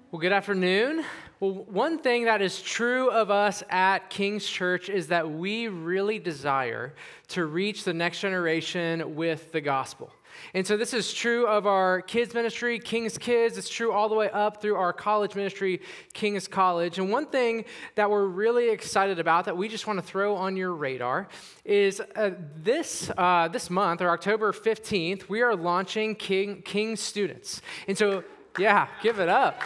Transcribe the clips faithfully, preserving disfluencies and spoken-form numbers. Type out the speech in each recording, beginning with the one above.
Well, good afternoon. Well, one thing that is true of us at King's Church is that we really desire to reach the next generation with the gospel. And so this is true of our kids ministry, King's Kids. It's true all the way up through our college ministry, King's College. And one thing that we're really excited about that we just want to throw on your radar is uh, this uh, this month, or October fifteenth, we are launching King King Students. And so, yeah, give it up.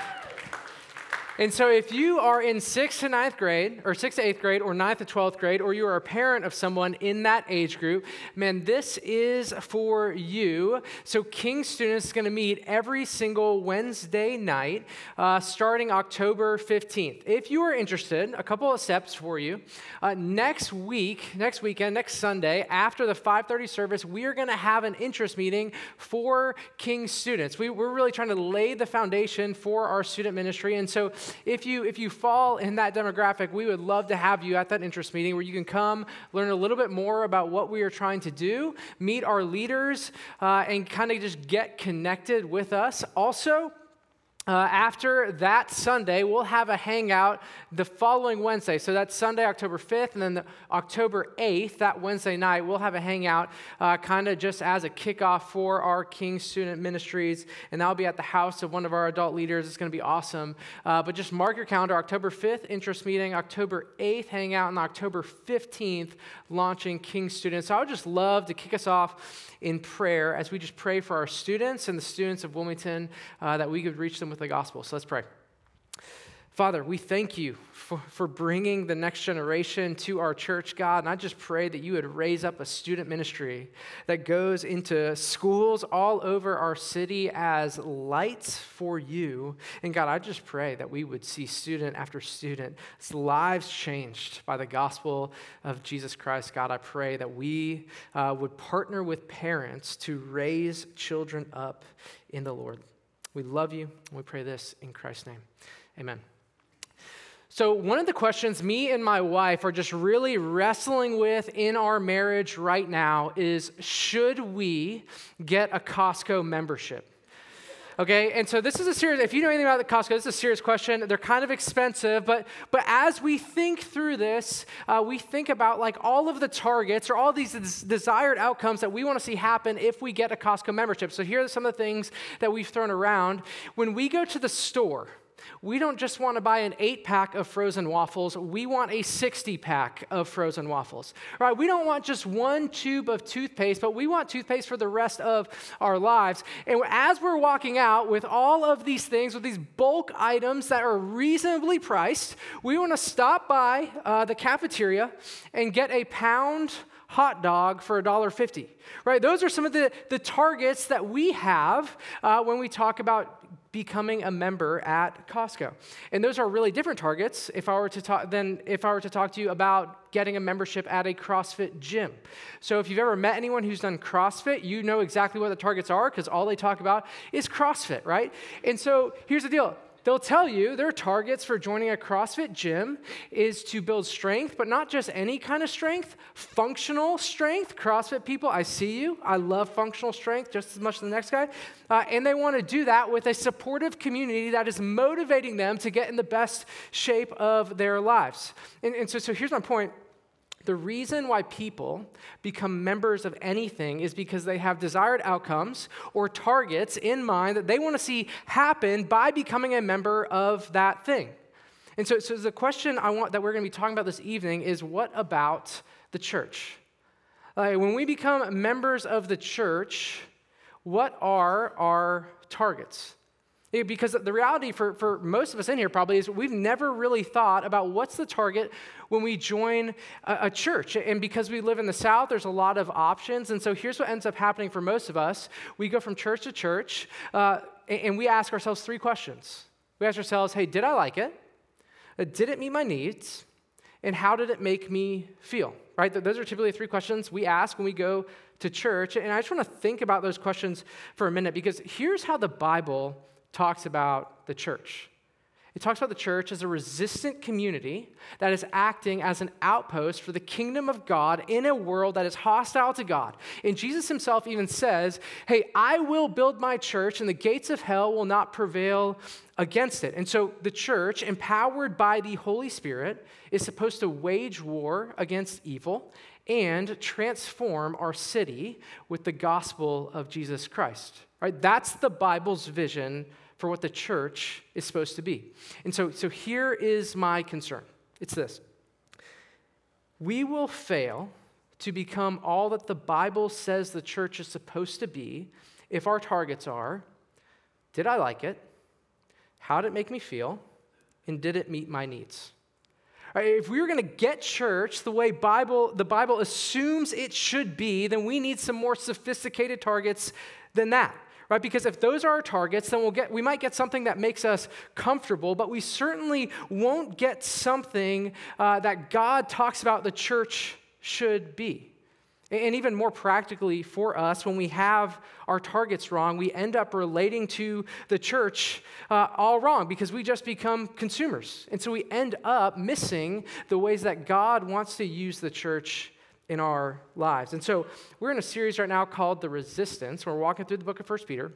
And so if you are in sixth to ninth grade, or sixth to eighth grade, or ninth to twelfth grade, or you are a parent of someone in that age group, man, this is for you. So King Students is going to meet every single Wednesday night, uh, starting October fifteenth. If you are interested, a couple of steps for you. Uh, next week, next weekend, next Sunday, after the five thirty service, we are going to have an interest meeting for King Students. We, we're really trying to lay the foundation for our student ministry, and so If you if you fall in that demographic, we would love to have you at that interest meeting where you can come, learn a little bit more about what we are trying to do, meet our leaders, uh, and kind of just get connected with us. Also, Uh, after that Sunday, we'll have a hangout the following Wednesday. So that's Sunday, October fifth, and then the October eighth, that Wednesday night, we'll have a hangout uh, kind of just as a kickoff for our King Student Ministries, and that'll be at the house of one of our adult leaders. It's going to be awesome. Uh, but just mark your calendar, October fifth, interest meeting, October eighth, hangout, and October fifteenth, launching King Students. So I would just love to kick us off in prayer as we just pray for our students and the students of Wilmington uh, that we could reach them with the gospel. So let's pray. Father, we thank you for, for bringing the next generation to our church, God, and I just pray that you would raise up a student ministry that goes into schools all over our city as lights for you. And God, I just pray that we would see student after student, lives changed by the gospel of Jesus Christ. God, I pray that we uh, would partner with parents to raise children up in the Lord. We love you, and we pray this in Christ's name. Amen. So one of the questions me and my wife are just really wrestling with in our marriage right now is, should we get a Costco membership? Okay, and so this is a serious, if you know anything about the Costco, this is a serious question. They're kind of expensive, but but as we think through this, uh, we think about like all of the targets or all these des- desired outcomes that we want to see happen if we get a Costco membership. So here are some of the things that we've thrown around. When we go to the store, we don't just want to buy an eight-pack of frozen waffles. We want a sixty-pack of frozen waffles. Right? We don't want just one tube of toothpaste, but we want toothpaste for the rest of our lives. And as we're walking out with all of these things, with these bulk items that are reasonably priced, we want to stop by uh, the cafeteria and get a pound hot dog for one dollar fifty. Right? Those are some of the, the targets that we have uh, when we talk about becoming a member at Costco. And those are really different targets if I were to talk than if I were to talk to you about getting a membership at a CrossFit gym. So if you've ever met anyone who's done CrossFit, you know exactly what the targets are because all they talk about is CrossFit, right? And so here's the deal. They'll tell you their targets for joining a CrossFit gym is to build strength, but not just any kind of strength, functional strength. CrossFit people, I see you. I love functional strength just as much as the next guy. Uh, and they want to do that with a supportive community that is motivating them to get in the best shape of their lives. And, and so, so here's my point. The reason why people become members of anything is because they have desired outcomes or targets in mind that they want to see happen by becoming a member of that thing. And so, so the question I want that we're going to be talking about this evening is, what about the church? Uh, when we become members of the church, what are our targets? Because the reality for, for most of us in here probably is we've never really thought about what's the target when we join a, a church. And because we live in the South, there's a lot of options. And so here's what ends up happening for most of us. We go from church to church, uh, and, and we ask ourselves three questions. We ask ourselves, hey, did I like it? Uh, did it meet my needs? And how did it make me feel? Right? Those are typically three questions we ask when we go to church. And I just want to think about those questions for a minute, because here's how the Bible talks about the church. It talks about the church as a resistant community that is acting as an outpost for the kingdom of God in a world that is hostile to God. And Jesus himself even says, hey, I will build my church and the gates of hell will not prevail against it. And so the church, empowered by the Holy Spirit, is supposed to wage war against evil and transform our city with the gospel of Jesus Christ. Right? That's the Bible's vision for what the church is supposed to be. And so, so here is my concern. It's this. We will fail to become all that the Bible says the church is supposed to be if our targets are, did I like it? How did it make me feel? And did it meet my needs? Right, if we were going to get church the way Bible, the Bible assumes it should be, then we need some more sophisticated targets than that. Right? Because if those are our targets, then we'll get, we might get something that makes us comfortable, but we certainly won't get something uh, that God talks about the church should be. And even more practically for us, when we have our targets wrong, we end up relating to the church uh, all wrong because we just become consumers. And so we end up missing the ways that God wants to use the church in our lives. And so we're in a series right now called The Resistance. We're walking through the book of First Peter.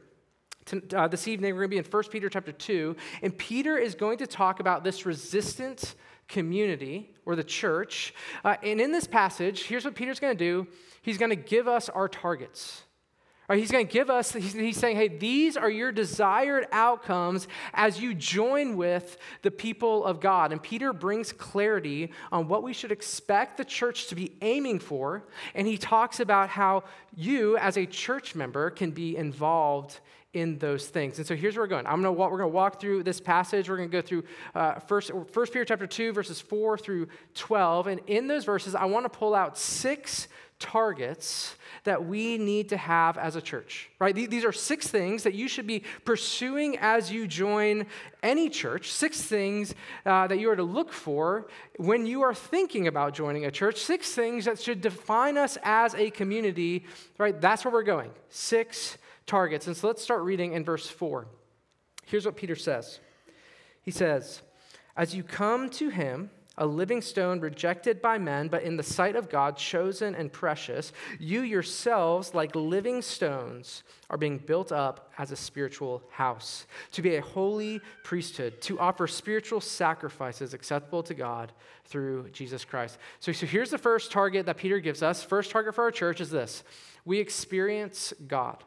Uh, this evening, we're going to be in First Peter chapter two, and Peter is going to talk about this resistant community, or the church. Uh, and in this passage, here's what Peter's going to do. He's going to give us our targets. Right, he's going to give us, he's, he's saying, hey, these are your desired outcomes as you join with the people of God. And Peter brings clarity on what we should expect the church to be aiming for. And he talks about how you, as a church member, can be involved in those things. And so here's where we're going. I'm gonna walk, we're going to walk through this passage. We're going to go through uh, first, First Peter chapter two, verses four through twelve. And in those verses, I want to pull out six targets that we need to have as a church, right? These are six things that you should be pursuing as you join any church, six things uh, that you are to look for when you are thinking about joining a church, six things that should define us as a community, right? That's where we're going, six targets. And so let's start reading in verse four. Here's what Peter says. He says, as you come to him, a living stone rejected by men, but in the sight of God, chosen and precious, you yourselves, like living stones, are being built up as a spiritual house, to be a holy priesthood, to offer spiritual sacrifices acceptable to God through Jesus Christ. So, so here's the first target that Peter gives us. First target for our church is this. We experience God.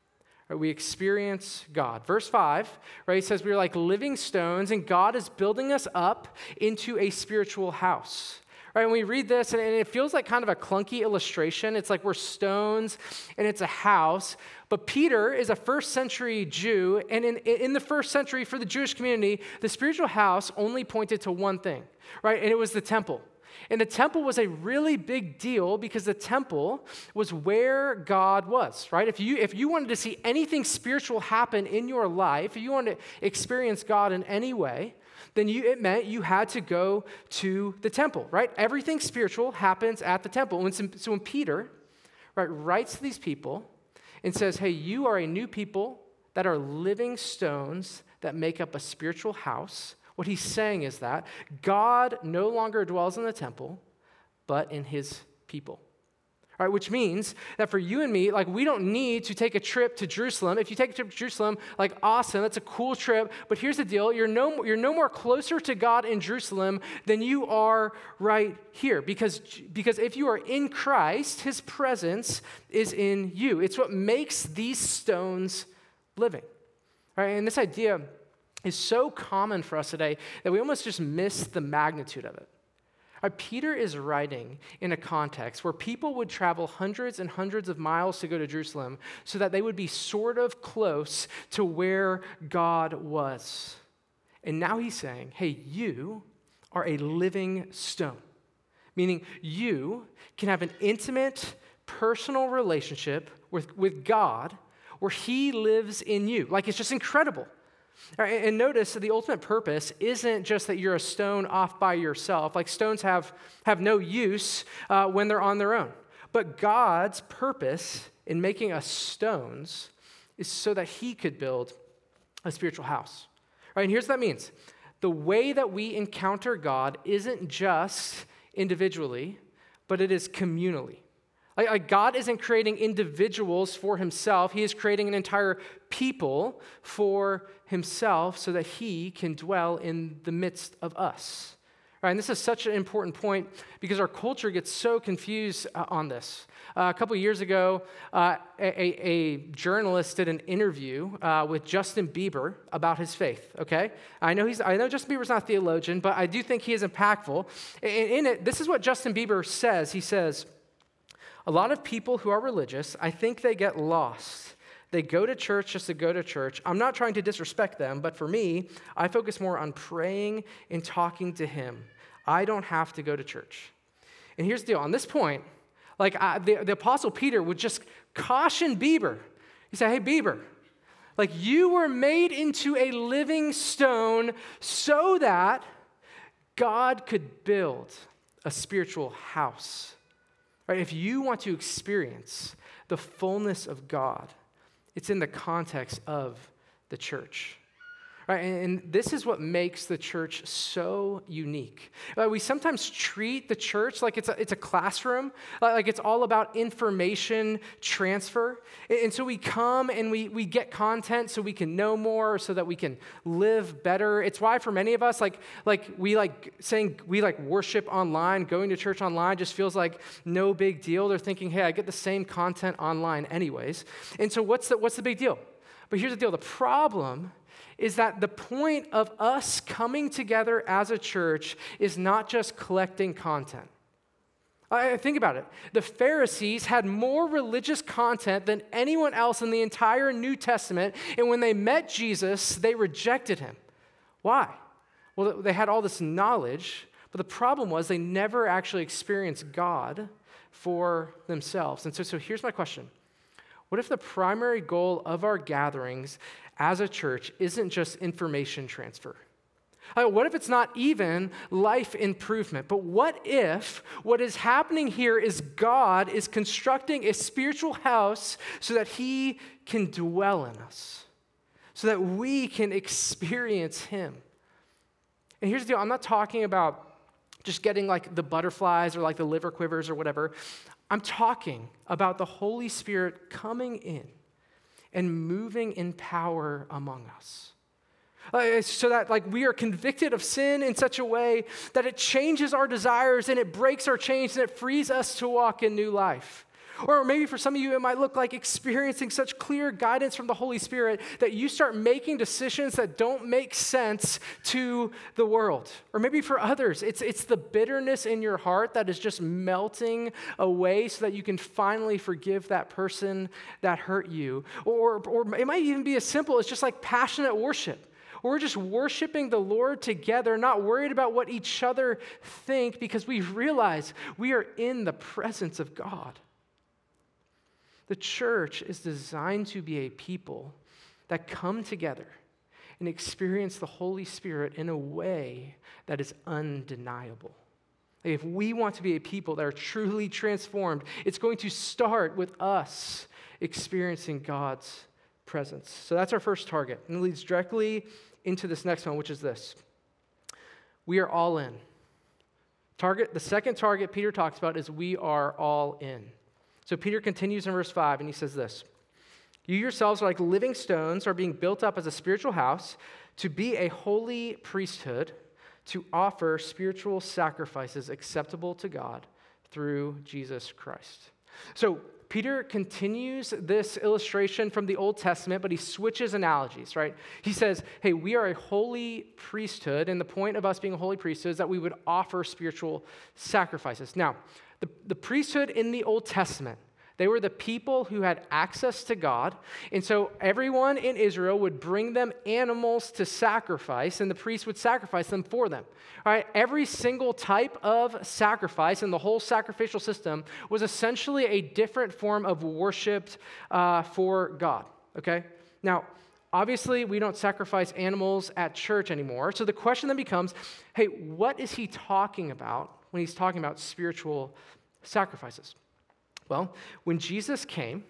We experience God. Verse five, right, it says we are like living stones, and God is building us up into a spiritual house. Right, and we read this, and it feels like kind of a clunky illustration. It's like we're stones, and it's a house. But Peter is a first century Jew, and in, in the first century, for the Jewish community, the spiritual house only pointed to one thing, right, and it was the temple. And the temple was a really big deal because the temple was where God was, right? If you if you wanted to see anything spiritual happen in your life, if you wanted to experience God in any way, then you, it meant you had to go to the temple, right? Everything spiritual happens at the temple. When, so when Peter, right, writes to these people and says, hey, you are a new people that are living stones that make up a spiritual house, what he's saying is that God no longer dwells in the temple, but in his people. All right, which means that for you and me, like we don't need to take a trip to Jerusalem. If you take a trip to Jerusalem, like awesome, that's a cool trip. But here's the deal: you're no you're no more closer to God in Jerusalem than you are right here, because because if you are in Christ, His presence is in you. It's what makes these stones living. All right, and this idea is so common for us today that we almost just miss the magnitude of it. Right, Peter is writing in a context where people would travel hundreds and hundreds of miles to go to Jerusalem so that they would be sort of close to where God was. And now he's saying, hey, you are a living stone, meaning you can have an intimate, personal relationship with, with God where he lives in you. Like, it's just incredible. Right, and notice that the ultimate purpose isn't just that you're a stone off by yourself. Like stones have, have no use uh, when they're on their own. But God's purpose in making us stones is so that he could build a spiritual house. Right, and here's what that means. the way that we encounter God isn't just individually, but it is communally. Like, like God isn't creating individuals for himself. He is creating an entire people for himself so that he can dwell in the midst of us. Right? And this is such an important point because our culture gets so confused uh, on this. Uh, a couple years ago, uh, a, a journalist did an interview uh, with Justin Bieber about his faith, okay? I know he's. I know Justin Bieber's not a theologian, but I do think he is impactful. In, in it, this is what Justin Bieber says. He says, a lot of people who are religious, I think they get lost. They go to church just to go to church. I'm not trying to disrespect them, but for me, I focus more on praying and talking to him. I don't have to go to church. And here's the deal. On this point, like I, the, the Apostle Peter would just caution Bieber. He said, hey, Bieber, like you were made into a living stone so that God could build a spiritual house. Right? If you want to experience the fullness of God, it's in the context of the church. Right? And, and this is what makes the church so unique. Uh, we sometimes treat the church like it's a, it's a classroom, like, like it's all about information transfer. And, and so we come and we, we get content so we can know more, so that we can live better. It's why for many of us, like, like we like saying we like worship online, going to church online just feels like no big deal. They're thinking, hey, I get the same content online anyways. And so what's the, what's the big deal? But here's the deal. The problem is that the point of us coming together as a church is not just collecting content. I think about it. The Pharisees had more religious content than anyone else in the entire New Testament, and when they met Jesus, they rejected him. Why? Well, they had all this knowledge, but the problem was they never actually experienced God for themselves. And so, so here's my question. What if the primary goal of our gatherings as a church isn't just information transfer? Uh, what if it's not even life improvement? But what if what is happening here is God is constructing a spiritual house so that he can dwell in us, so that we can experience him? And here's the deal. I'm not talking about just getting like the butterflies or like the liver quivers or whatever. I'm talking about the Holy Spirit coming in and moving in power among us. Uh, so that like we are convicted of sin in such a way that it changes our desires and it breaks our chains and it frees us to walk in new life. Or maybe for some of you, it might look like experiencing such clear guidance from the Holy Spirit that you start making decisions that don't make sense to the world. Or maybe for others, it's, it's the bitterness in your heart that is just melting away so that you can finally forgive that person that hurt you. Or, or it might even be as simple as just like passionate worship. We're just worshiping the Lord together, not worried about what each other think, because we realize we are in the presence of God. The church is designed to be a people that come together and experience the Holy Spirit in a way that is undeniable. Like if we want to be a people that are truly transformed, it's going to start with us experiencing God's presence. So that's our first target. And it leads directly into this next one, which is this. We are all in. Target, the second target Peter talks about is we are all in. So Peter continues in verse five, and he says this. You yourselves are like living stones, are being built up as a spiritual house to be a holy priesthood, to offer spiritual sacrifices acceptable to God through Jesus Christ. So Peter continues this illustration from the Old Testament, but he switches analogies, right? He says, hey, we are a holy priesthood, and the point of us being a holy priesthood is that we would offer spiritual sacrifices. Now, the, the priesthood in the Old Testament, they were the people who had access to God, and so everyone in Israel would bring them animals to sacrifice, and the priest would sacrifice them for them. All right, every single type of sacrifice in the whole sacrificial system was essentially a different form of worship uh, for God, okay? Now, obviously, we don't sacrifice animals at church anymore, so the question then becomes, hey, what is he talking about when he's talking about spiritual sacrifices? Well, when Jesus came,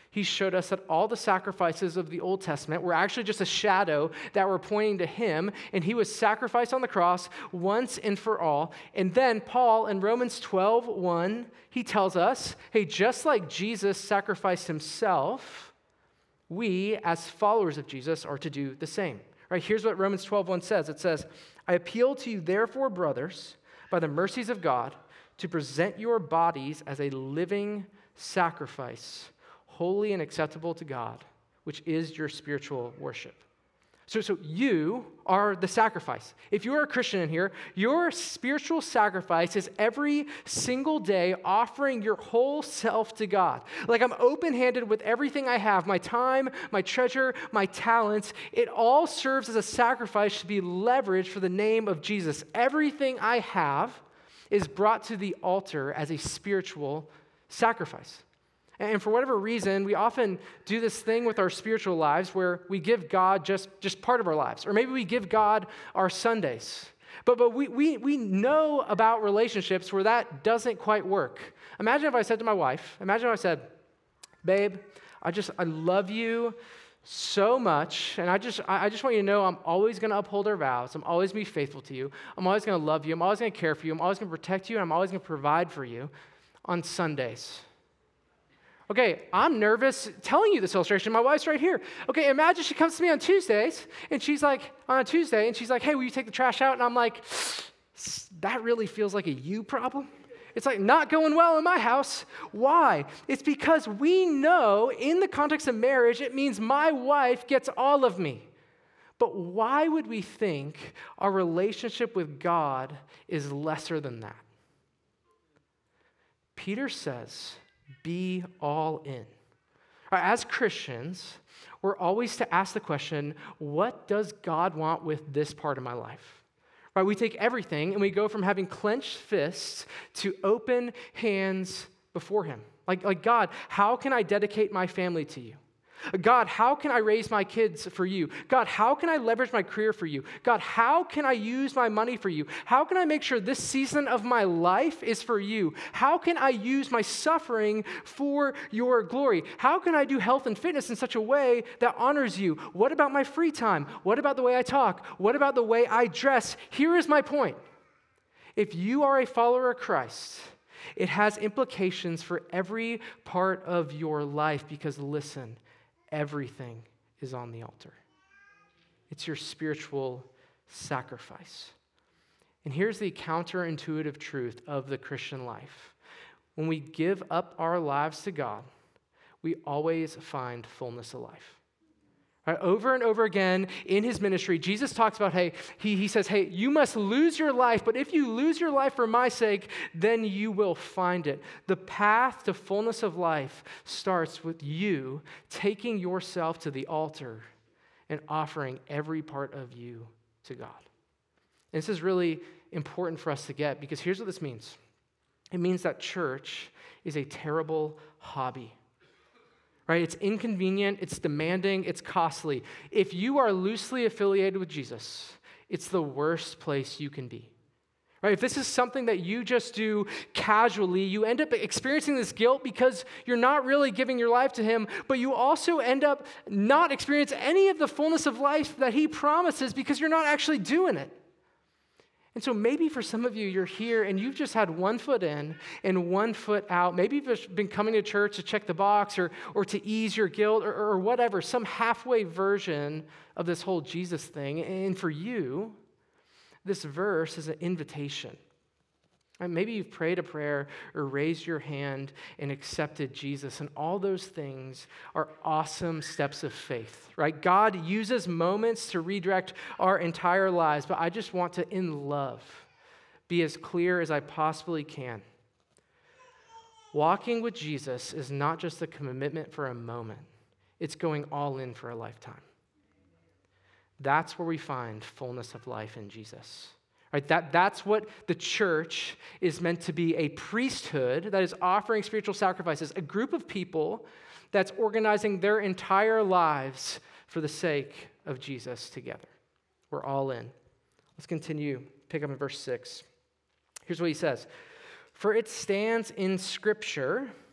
He showed us that all the sacrifices of the Old Testament were actually just a shadow that were pointing to him, and he was sacrificed on the cross once and for all. And then Paul in Romans twelve one, he tells us, hey, just like Jesus sacrificed himself, we as followers of Jesus are to do the same. Right? Here's what Romans twelve one says. It says, I appeal to you therefore, brothers, by the mercies of God, to present your bodies as a living sacrifice, holy and acceptable to God, which is your spiritual worship. So, so you are the sacrifice. If you're a Christian in here, your spiritual sacrifice is every single day offering your whole self to God. Like I'm open-handed with everything I have, my time, my treasure, my talents. It all serves as a sacrifice to be leveraged for the name of Jesus. Everything I have is brought to the altar as a spiritual sacrifice. And for whatever reason, we often do this thing with our spiritual lives where we give God just, just part of our lives. Or maybe we give God our Sundays. But, but we, we, we know about relationships where that doesn't quite work. Imagine if I said to my wife, imagine if I said, babe, I just, I love you so much, and I just, I just want you to know I'm always going to uphold our vows. I'm always going to be faithful to you. I'm always going to love you. I'm always going to care for you. I'm always going to protect you, and I'm always going to provide for you on Sundays. Okay, I'm nervous telling you this illustration. My wife's right here. Okay, imagine she comes to me on Tuesdays, and she's like, on a Tuesday, and she's like, hey, will you take the trash out? And I'm like, that really feels like a you problem. It's like not going well in my house. Why? It's because we know in the context of marriage, it means my wife gets all of me. But why would we think our relationship with God is lesser than that? Peter says, be all in. As Christians, we're always to ask the question, what does God want with this part of my life? Right? We take everything and we go from having clenched fists to open hands before him. Like, like God, how can I dedicate my family to you? God, how can I raise my kids for you? God, how can I leverage my career for you? God, how can I use my money for you? How can I make sure this season of my life is for you? How can I use my suffering for your glory? How can I do health and fitness in such a way that honors you? What about my free time? What about the way I talk? What about the way I dress? Here is my point. If you are a follower of Christ, it has implications for every part of your life because listen, everything is on the altar. It's your spiritual sacrifice. And here's the counterintuitive truth of the Christian life. When we give up our lives to God, we always find fullness of life. Right? Over and over again in his ministry, Jesus talks about, hey, he, he says, hey, you must lose your life, but if you lose your life for my sake, then you will find it. The path to fullness of life starts with you taking yourself to the altar and offering every part of you to God. And this is really important for us to get because here's what this means. It means that church is a terrible hobby. Right? It's inconvenient, it's demanding, it's costly. If you are loosely affiliated with Jesus, it's the worst place you can be. Right? If this is something that you just do casually, you end up experiencing this guilt because you're not really giving your life to him, but you also end up not experiencing any of the fullness of life that he promises because you're not actually doing it. And so maybe for some of you, you're here and you've just had one foot in and one foot out. Maybe you've just been coming to church to check the box or, or to ease your guilt or, or whatever, some halfway version of this whole Jesus thing. And for you, this verse is an invitation. And maybe you've prayed a prayer or raised your hand and accepted Jesus, and all those things are awesome steps of faith, right? God uses moments to redirect our entire lives, but I just want to, in love, be as clear as I possibly can. Walking with Jesus is not just a commitment for a moment. It's going all in for a lifetime. That's where we find fullness of life in Jesus. Right, that, that's what the church is meant to be, a priesthood that is offering spiritual sacrifices, a group of people that's organizing their entire lives for the sake of Jesus together. We're all in. Let's continue, pick up in verse six. Here's what he says. For it stands in Scripture,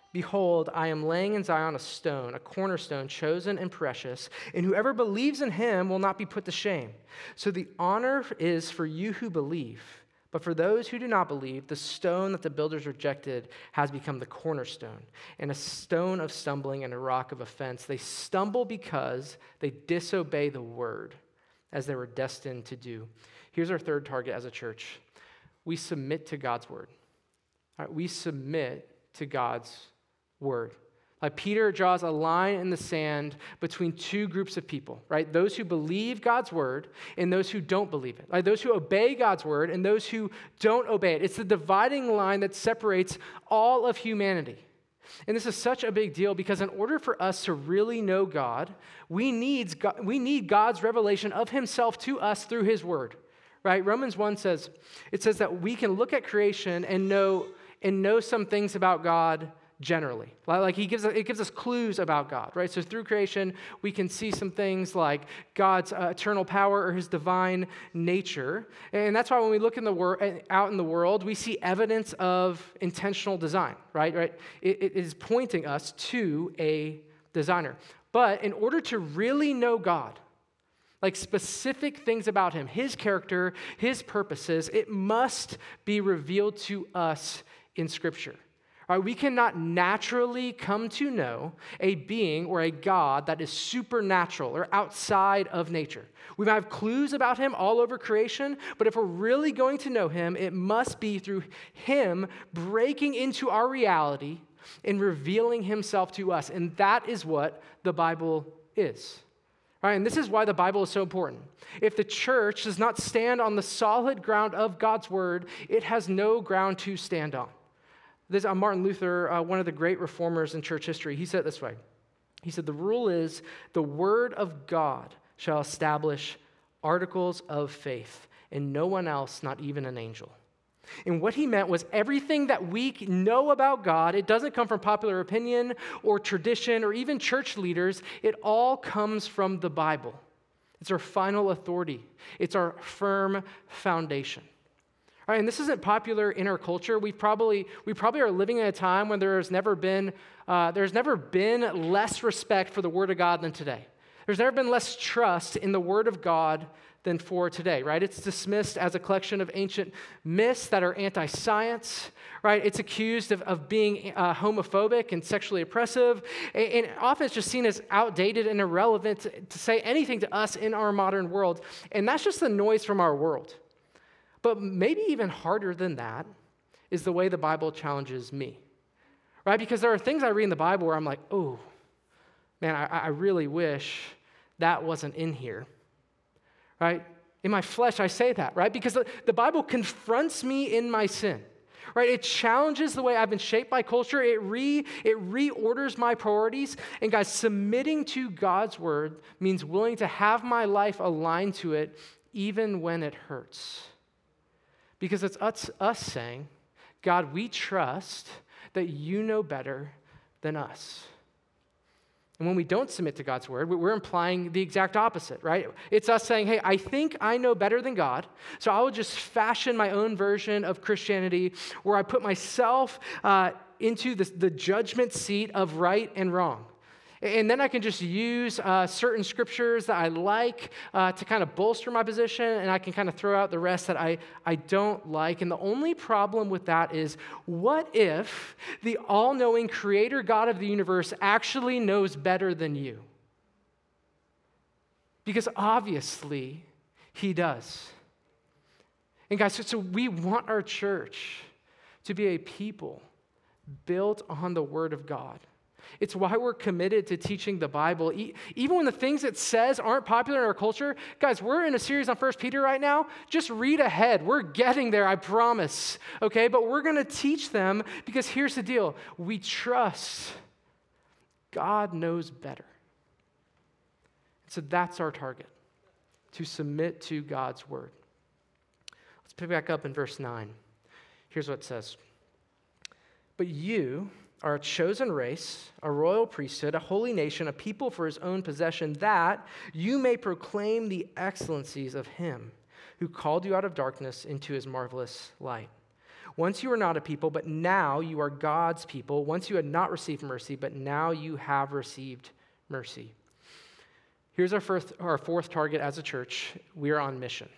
Behold, I am laying in Zion a stone, a cornerstone, chosen and precious, and whoever believes in him will not be put to shame. So the honor is for you who believe, but for those who do not believe, the stone that the builders rejected has become the cornerstone, and a stone of stumbling and a rock of offense. They stumble because they disobey the word, as they were destined to do. Here's our third target as a church. We submit to God's word. All right, we submit to God's word. Like Peter draws a line in the sand between two groups of people, right? Those who believe God's word and those who don't believe it. Like those who obey God's word and those who don't obey it. It's the dividing line that separates all of humanity. And this is such a big deal because in order for us to really know God, we need, God, we need God's revelation of himself to us through his word, right? Romans one says, it says that we can look at creation and know, and know some things about God generally. Like he gives, it gives us clues about God, right? So through creation, we can see some things like God's uh, eternal power or his divine nature. And that's why when we look in the wor- out in the world, we see evidence of intentional design, right? right? It, it is pointing us to a designer. But in order to really know God, like specific things about him, his character, his purposes, it must be revealed to us in Scripture. All right, we cannot naturally come to know a being or a God that is supernatural or outside of nature. We might have clues about him all over creation, but if we're really going to know him, it must be through him breaking into our reality and revealing himself to us. And that is what the Bible is. All right, and this is why the Bible is so important. If the church does not stand on the solid ground of God's word, it has no ground to stand on. This, uh, Martin Luther, uh, one of the great reformers in church history, he said it this way. He said, the rule is the word of God shall establish articles of faith, and no one else, not even an angel. And what he meant was everything that we know about God, it doesn't come from popular opinion or tradition or even church leaders. It all comes from the Bible. It's our final authority. It's our firm foundation. All right, and this isn't popular in our culture. We probably we probably are living in a time when there has never been uh, there's never been less respect for the Word of God than today. There's never been less trust in the Word of God than for today, right? It's dismissed as a collection of ancient myths that are anti-science, right? It's accused of, of being uh, homophobic and sexually oppressive, and, and often it's just seen as outdated and irrelevant to, to say anything to us in our modern world. And that's just the noise from our world. But maybe even harder than that is the way the Bible challenges me, right? Because there are things I read in the Bible where I'm like, oh, man, I, I really wish that wasn't in here, right? In my flesh, I say that, right? Because the, the Bible confronts me in my sin, right? It challenges the way I've been shaped by culture. It re it reorders my priorities. And guys, submitting to God's word means willing to have my life aligned to it even when it hurts. Because it's us, us saying, God, we trust that you know better than us. And when we don't submit to God's word, we're implying the exact opposite, right? It's us saying, hey, I think I know better than God, so I will just fashion my own version of Christianity where I put myself uh, into the, the judgment seat of right and wrong. And then I can just use uh, certain scriptures that I like uh, to kind of bolster my position, and I can kind of throw out the rest that I, I don't like. And the only problem with that is, what if the all-knowing creator God of the universe actually knows better than you? Because obviously, he does. And guys, so, so we want our church to be a people built on the Word of God. It's why we're committed to teaching the Bible. Even when the things it says aren't popular in our culture, guys, we're in a series on First Peter right now. Just read ahead. We're getting there, I promise. Okay, but we're going to teach them because here's the deal. We trust God knows better. So that's our target, to submit to God's word. Let's pick back up in verse nine. Here's what it says. But you are a chosen race, a royal priesthood, a holy nation, a people for his own possession, that you may proclaim the excellencies of him who called you out of darkness into his marvelous light. Once you were not a people, but now you are God's people. Once you had not received mercy, but now you have received mercy. Here's our, first, our fourth target as a church. We are on mission.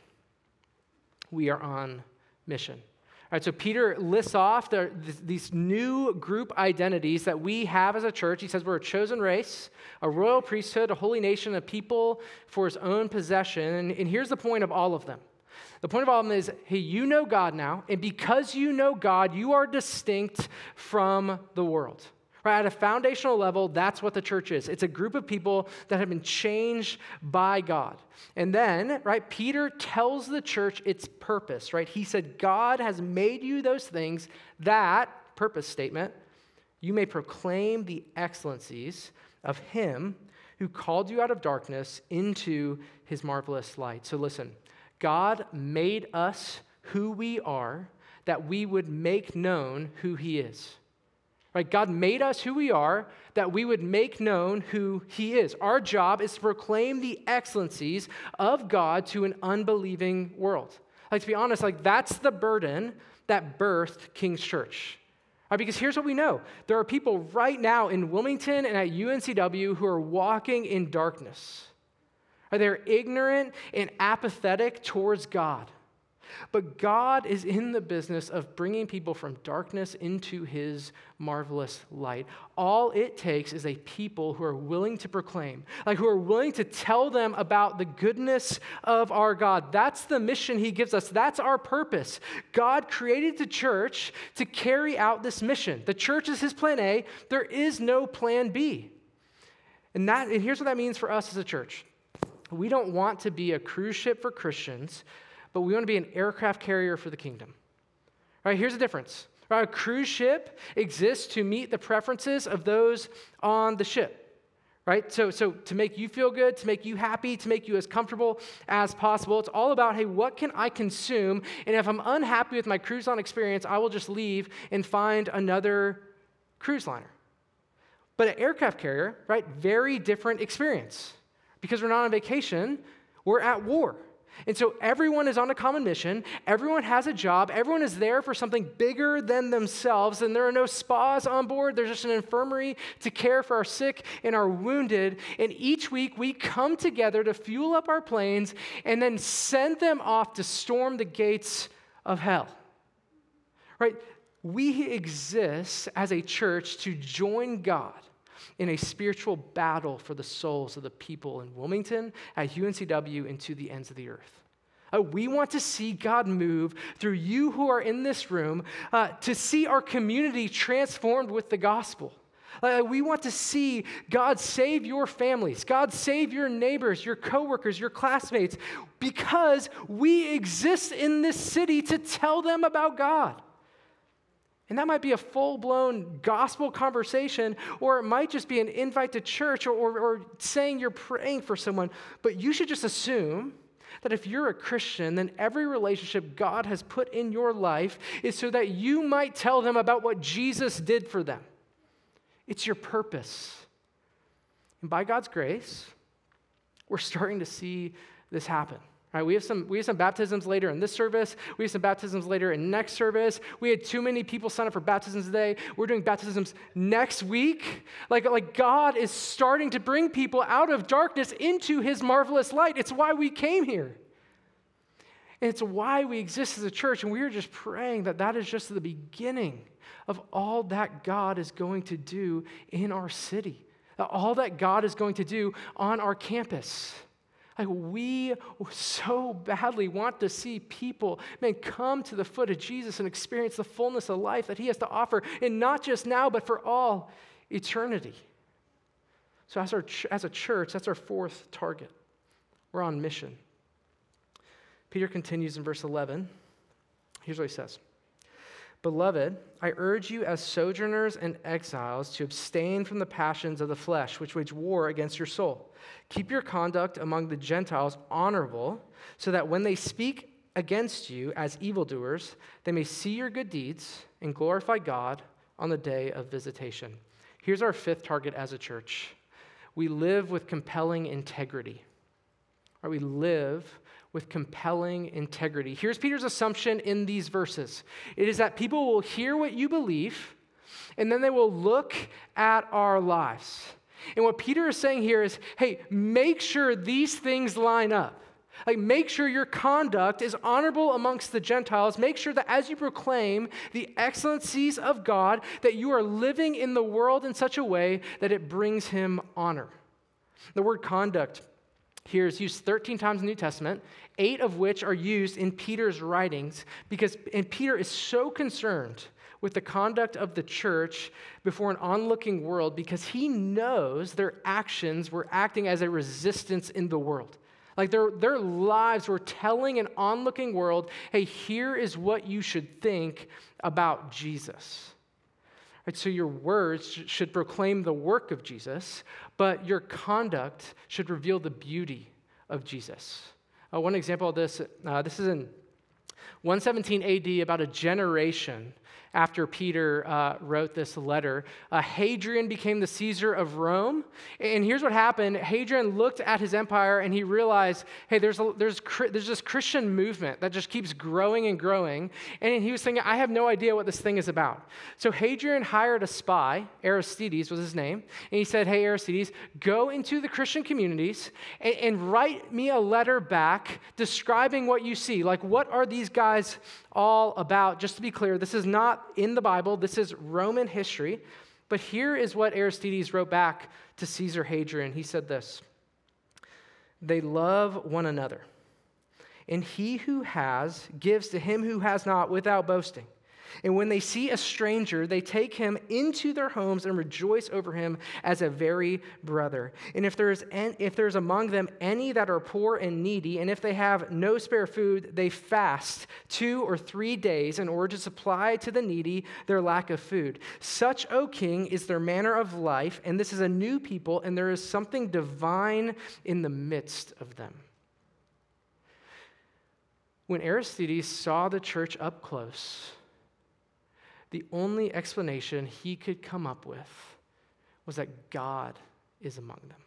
We are on mission. All right, so Peter lists off the, these new group identities that we have as a church. He says we're a chosen race, a royal priesthood, a holy nation, a people for his own possession. And, and here's the point of all of them. The point of all of them is, hey, you know God now, and because you know God, you are distinct from the world. Right? At a foundational level, that's what the church is. It's a group of people that have been changed by God. And then, right, Peter tells the church its purpose, right? He said, God has made you those things, that purpose statement, you may proclaim the excellencies of him who called you out of darkness into his marvelous light. So listen, God made us who we are, that we would make known who he is. Right? God made us who we are, that we would make known who he is. Our job is to proclaim the excellencies of God to an unbelieving world. Like, to be honest, like that's the burden that birthed King's Church. Right? Because here's what we know. There are people right now in Wilmington and at U N C W who are walking in darkness. Right? They're ignorant and apathetic towards God. But God is in the business of bringing people from darkness into his marvelous light. All it takes is a people who are willing to proclaim, like who are willing to tell them about the goodness of our God. That's the mission he gives us. That's our purpose. God created the church to carry out this mission. The church is his plan A. There is no plan B. And that, and here's what that means for us as a church. We don't want to be a cruise ship for Christians, but we want to be an aircraft carrier for the kingdom. All right, here's the difference. Right, a cruise ship exists to meet the preferences of those on the ship. Right? So, so to make you feel good, to make you happy, to make you as comfortable as possible. It's all about, hey, what can I consume? And if I'm unhappy with my cruise line experience, I will just leave and find another cruise liner. But an aircraft carrier, right, very different experience. Because we're not on vacation, we're at war. And so everyone is on a common mission, everyone has a job, everyone is there for something bigger than themselves, and there are no spas on board, there's just an infirmary to care for our sick and our wounded, and each week we come together to fuel up our planes and then send them off to storm the gates of hell. Right? We exist as a church to join God in a spiritual battle for the souls of the people in Wilmington, at U N C W, and to the ends of the earth. Uh, we want to see God move through you who are in this room uh, to see our community transformed with the gospel. Uh, we want to see God save your families, God save your neighbors, your coworkers, your classmates, because we exist in this city to tell them about God. And that might be a full-blown gospel conversation, or it might just be an invite to church, or, or, or saying you're praying for someone. But you should just assume that if you're a Christian, then every relationship God has put in your life is so that you might tell them about what Jesus did for them. It's your purpose. And by God's grace, we're starting to see this happen. All right, we have some we have some baptisms later in this service. We have some baptisms later in next service. We had too many people sign up for baptisms today. We're doing baptisms next week. Like, like God is starting to bring people out of darkness into his marvelous light. It's why we came here. And it's why we exist as a church. And we are just praying that that is just the beginning of all that God is going to do in our city. All that God is going to do on our campus. Like, we so badly want to see people, man, come to the foot of Jesus and experience the fullness of life that he has to offer, and not just now, but for all eternity. So as, our, as a church, that's our fourth target. We're on mission. Peter continues in verse eleven. Here's what he says. Beloved, I urge you as sojourners and exiles to abstain from the passions of the flesh, which wage war against your soul. Keep your conduct among the Gentiles honorable, so that when they speak against you as evildoers, they may see your good deeds and glorify God on the day of visitation. Here's our fifth target as a church. We live with compelling integrity. Or we live with compelling integrity. Here's Peter's assumption in these verses. It is that people will hear what you believe, and then they will look at our lives. And what Peter is saying here is, hey, make sure these things line up. Like, make sure your conduct is honorable amongst the Gentiles. Make sure that as you proclaim the excellencies of God, that you are living in the world in such a way that it brings him honor. The word conduct here is used thirteen times in the New Testament, eight of which are used in Peter's writings, because and Peter is so concerned with the conduct of the church before an onlooking world because he knows their actions were acting as a resistance in the world. Like their, their lives were telling an onlooking world, hey, here is what you should think about Jesus. Right, so your words should proclaim the work of Jesus, but your conduct should reveal the beauty of Jesus. Uh, one example of this, uh, this is in one seventeen A D, about a generation after Peter uh, wrote this letter. Uh, Hadrian became the Caesar of Rome. And here's what happened. Hadrian looked at his empire and he realized, hey, there's, a, there's, there's this Christian movement that just keeps growing and growing. And he was thinking, I have no idea what this thing is about. So Hadrian hired a spy, Aristides was his name, and he said, hey, Aristides, go into the Christian communities and, and write me a letter back describing what you see. Like, what are these guys all about? Just to be clear, this is not in the Bible. This is Roman history. But here is what Aristides wrote back to Caesar Hadrian. He said this: they love one another, and he who has gives to him who has not without boasting. And when they see a stranger, they take him into their homes and rejoice over him as a very brother. And if there is an, if there's among them any that are poor and needy, and if they have no spare food, they fast two or three days in order to supply to the needy their lack of food. Such, O king, is their manner of life, and this is a new people, and there is something divine in the midst of them. When Aristides saw the church up close, the only explanation he could come up with was that God is among them.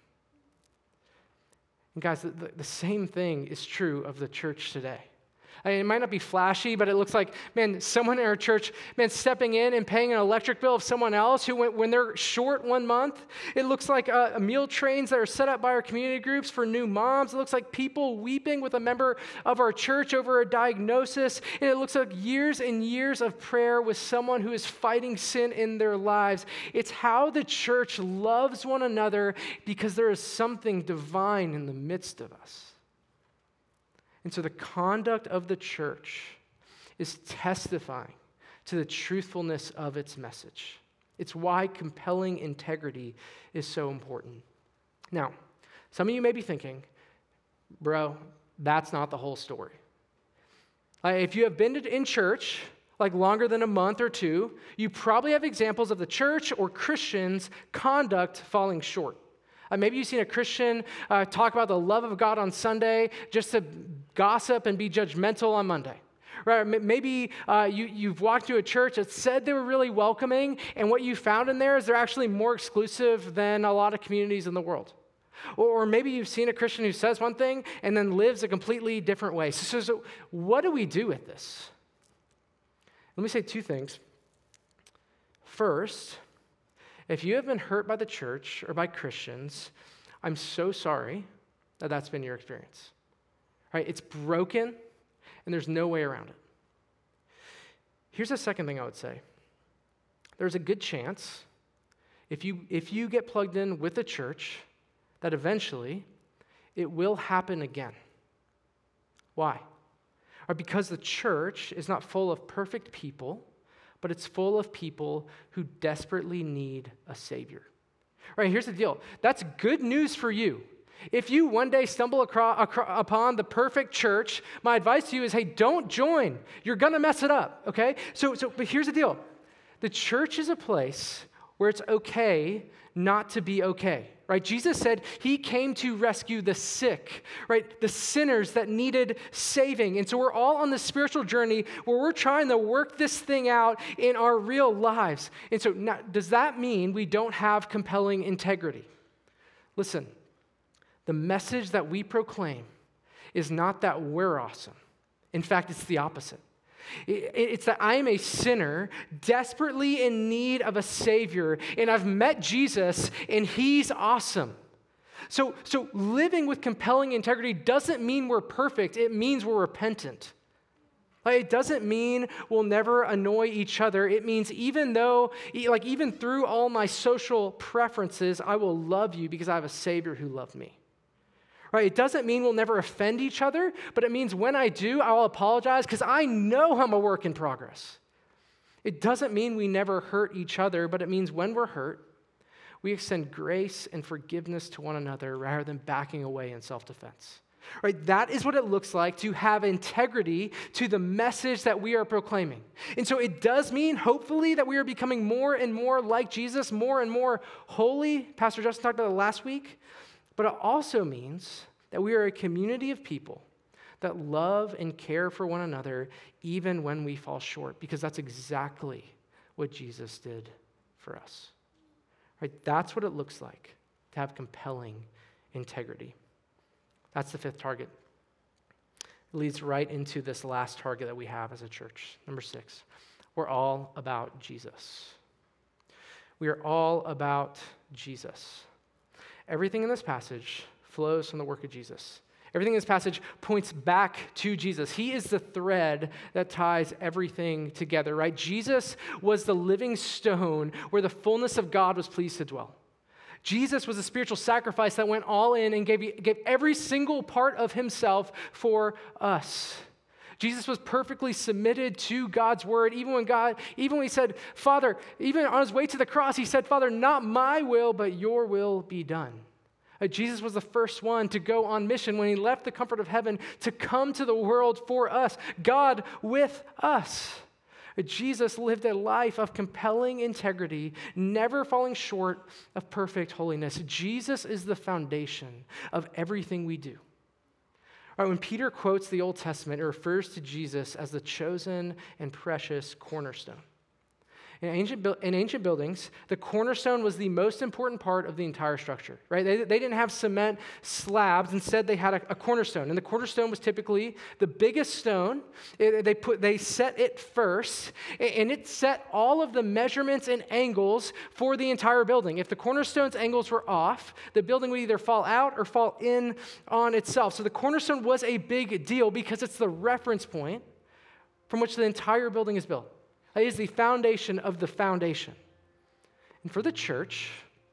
And guys, the, the same thing is true of the church today. I mean, it might not be flashy, but it looks like, man, someone in our church, man, stepping in and paying an electric bill of someone else who, went, when they're short one month, it looks like uh, meal trains that are set up by our community groups for new moms. It looks like people weeping with a member of our church over a diagnosis. And it looks like years and years of prayer with someone who is fighting sin in their lives. It's how the church loves one another because there is something divine in the midst of us. And so the conduct of the church is testifying to the truthfulness of its message. It's why compelling integrity is so important. Now, some of you may be thinking, bro, that's not the whole story. Uh, if you have been in church like longer than a month or two, you probably have examples of the church or Christians' conduct falling short. Uh, maybe you've seen a Christian uh, talk about the love of God on Sunday just to gossip and be judgmental on Monday. Right? Maybe uh, you, you've walked to a church that said they were really welcoming, and what you found in there is they're actually more exclusive than a lot of communities in the world. Or, or maybe you've seen a Christian who says one thing and then lives a completely different way. So, so, so what do we do with this? Let me say two things. First, if you have been hurt by the church or by Christians, I'm so sorry that that's been your experience. Right? It's broken, and there's no way around it. Here's the second thing I would say. There's a good chance, if you, if you get plugged in with the church, that eventually it will happen again. Why? Or because the church is not full of perfect people, but it's full of people who desperately need a Savior. All right, here's the deal. That's good news for you. If you one day stumble across, across, upon the perfect church, my advice to you is, hey, don't join. You're going to mess it up, okay? So, so, but here's the deal. The church is a place where it's okay not to be okay, right? Jesus said he came to rescue the sick, right? The sinners that needed saving. And so we're all on this spiritual journey where we're trying to work this thing out in our real lives. And so now, does that mean we don't have compelling integrity? Listen, the message that we proclaim is not that we're awesome. In fact, it's the opposite. It's that I am a sinner desperately in need of a Savior, and I've met Jesus, and He's awesome. So, so living with compelling integrity doesn't mean we're perfect. It means we're repentant. Like, it doesn't mean we'll never annoy each other. It means even though, like even through all my social preferences, I will love you because I have a Savior who loved me. Right? It doesn't mean we'll never offend each other, but it means when I do, I'll apologize because I know I'm a work in progress. It doesn't mean we never hurt each other, but it means when we're hurt, we extend grace and forgiveness to one another rather than backing away in self-defense. Right? That is what it looks like to have integrity to the message that we are proclaiming. And so it does mean, hopefully, that we are becoming more and more like Jesus, more and more holy. Pastor Justin talked about it last week. But it also means that we are a community of people that love and care for one another even when we fall short, because that's exactly what Jesus did for us. Right? That's what it looks like to have compelling integrity. That's the fifth target. It leads right into this last target that we have as a church. Number six, we're all about Jesus. We are all about Jesus. Everything in this passage flows from the work of Jesus. Everything in this passage points back to Jesus. He is the thread that ties everything together, right? Jesus was the living stone where the fullness of God was pleased to dwell. Jesus was a spiritual sacrifice that went all in and gave, gave every single part of himself for us. Jesus was perfectly submitted to God's word, even when God, even when he said, Father, even on his way to the cross, he said, Father, not my will, but your will be done. Uh, Jesus was the first one to go on mission when he left the comfort of heaven to come to the world for us, God with us. Jesus lived a life of compelling integrity, never falling short of perfect holiness. Jesus is the foundation of everything we do. All right, when Peter quotes the Old Testament, it refers to Jesus as the chosen and precious cornerstone. In ancient, in ancient buildings, the cornerstone was the most important part of the entire structure, right? They, they didn't have cement slabs. Instead, they had a, a cornerstone. And the cornerstone was typically the biggest stone. It, they, put, they set it first, and it set all of the measurements and angles for the entire building. If the cornerstone's angles were off, the building would either fall out or fall in on itself. So the cornerstone was a big deal because it's the reference point from which the entire building is built. It is the foundation of the foundation. And for the church,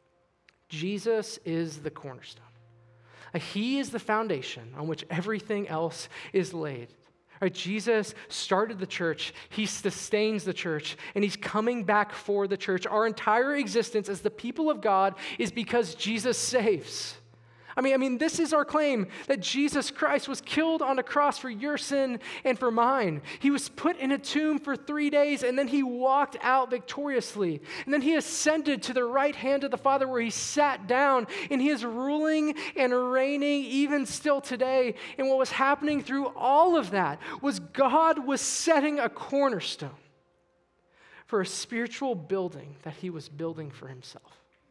Jesus is the cornerstone. He is the foundation on which everything else is laid. Right, Jesus started the church, he sustains the church, and he's coming back for the church. Our entire existence as the people of God is because Jesus saves. I mean, I mean, this is our claim, that Jesus Christ was killed on a cross for your sin and for mine. He was put in a tomb for three days, and then he walked out victoriously. And then he ascended to the right hand of the Father where he sat down, and he is ruling and reigning even still today. And what was happening through all of that was God was setting a cornerstone for a spiritual building that he was building for himself.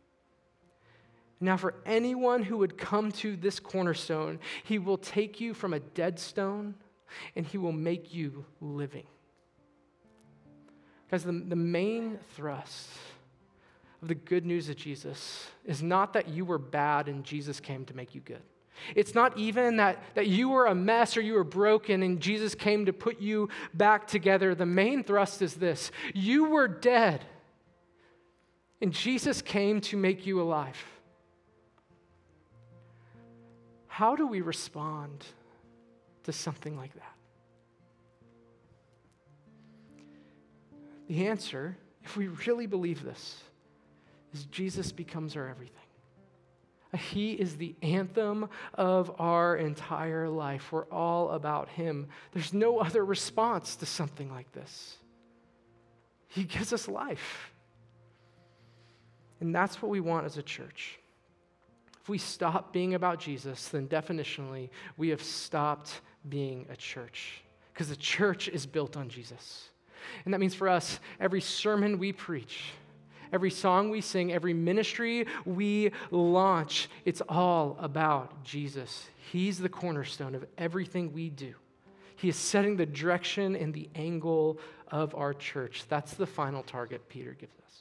Now, for anyone who would come to this cornerstone, he will take you from a dead stone and he will make you living. Guys, the, the main thrust of the good news of Jesus is not that you were bad and Jesus came to make you good. It's not even that, that you were a mess or you were broken and Jesus came to put you back together. The main thrust is this: you were dead and Jesus came to make you alive. How do we respond to something like that? The answer, if we really believe this, is Jesus becomes our everything. He is the anthem of our entire life. We're all about him. There's no other response to something like this. He gives us life. And that's what we want as a church. If we stop being about Jesus, then definitionally, we have stopped being a church, because the church is built on Jesus. And that means for us, every sermon we preach, Every song we sing, every ministry we launch, it's all about Jesus. He's the cornerstone of everything we do. He is setting the direction and the angle of our church. That's the final target Peter gives us.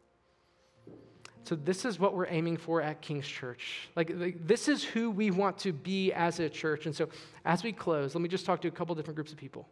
So this is what we're aiming for at King's Church. Like, like this is who we want to be as a church. And so as we close, let me just talk to a couple different groups of people.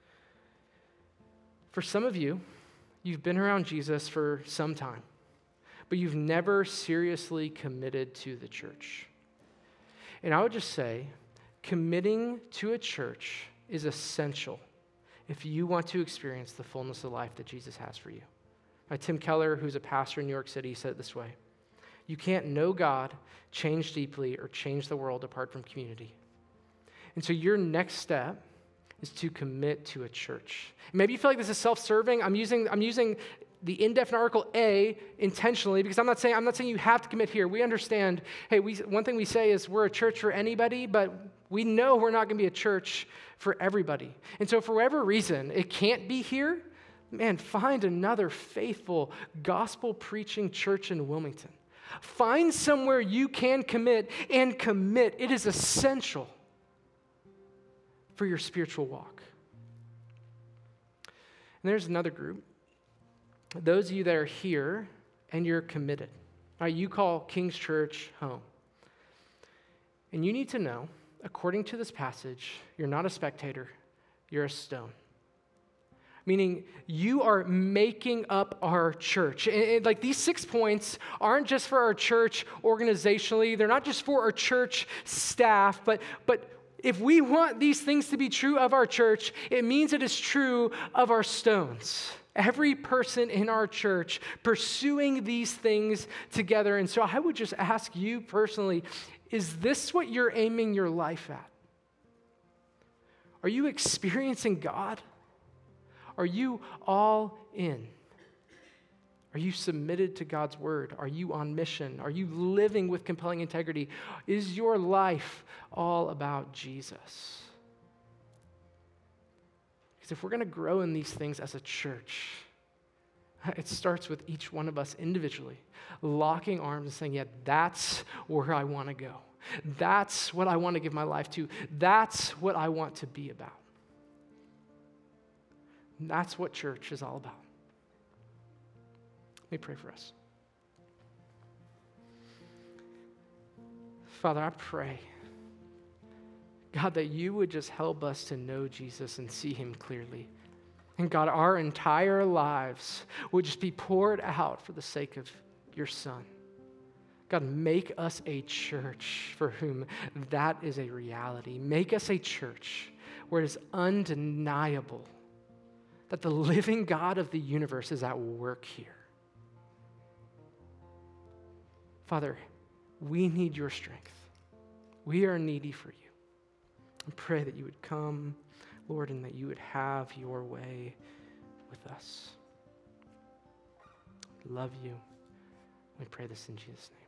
For some of you, you've been around Jesus for some time, but you've never seriously committed to the church. And I would just say, committing to a church is essential if you want to experience the fullness of life that Jesus has for you. Now, Tim Keller, who's a pastor in New York City, said it this way: you can't know God, change deeply, or change the world apart from community. And so your next step is to commit to a church. Maybe you feel like this is self-serving. I'm using, I'm using the indefinite article a intentionally because I'm not saying I'm not saying you have to commit here. We understand, hey, we, one thing we say is we're a church for anybody, but we know we're not going to be a church for everybody. And so for whatever reason, it can't be here, man, find another faithful gospel-preaching church in Wilmington. Find somewhere you can commit and commit. It is essential for your spiritual walk. And there's another group. Those of you that are here and you're committed. All right, you call King's Church home. And you need to know, according to this passage, you're not a spectator, you're a stone. Meaning you are making up our church. And, and like these six points aren't just for our church organizationally, they're not just for our church staff, but but if we want these things to be true of our church, it means it is true of our stones. Every person in our church pursuing these things together. And so I would just ask you personally, is this what you're aiming your life at? Are you experiencing God? Are you all in? Are you submitted to God's word? Are you on mission? Are you living with compelling integrity? Is your life all about Jesus? Because if we're going to grow in these things as a church, it starts with each one of us individually locking arms and saying, yeah, that's where I want to go. That's what I want to give my life to. That's what I want to be about. And that's what church is all about. Let me pray for us. Father, I pray, God, that you would just help us to know Jesus and see him clearly. And God, our entire lives would just be poured out for the sake of your Son. God, make us a church for whom that is a reality. Make us a church where it is undeniable that the living God of the universe is at work here. Father, we need your strength. We are needy for you. I pray that you would come, Lord, and that you would have your way with us. Love you. We pray this in Jesus' name.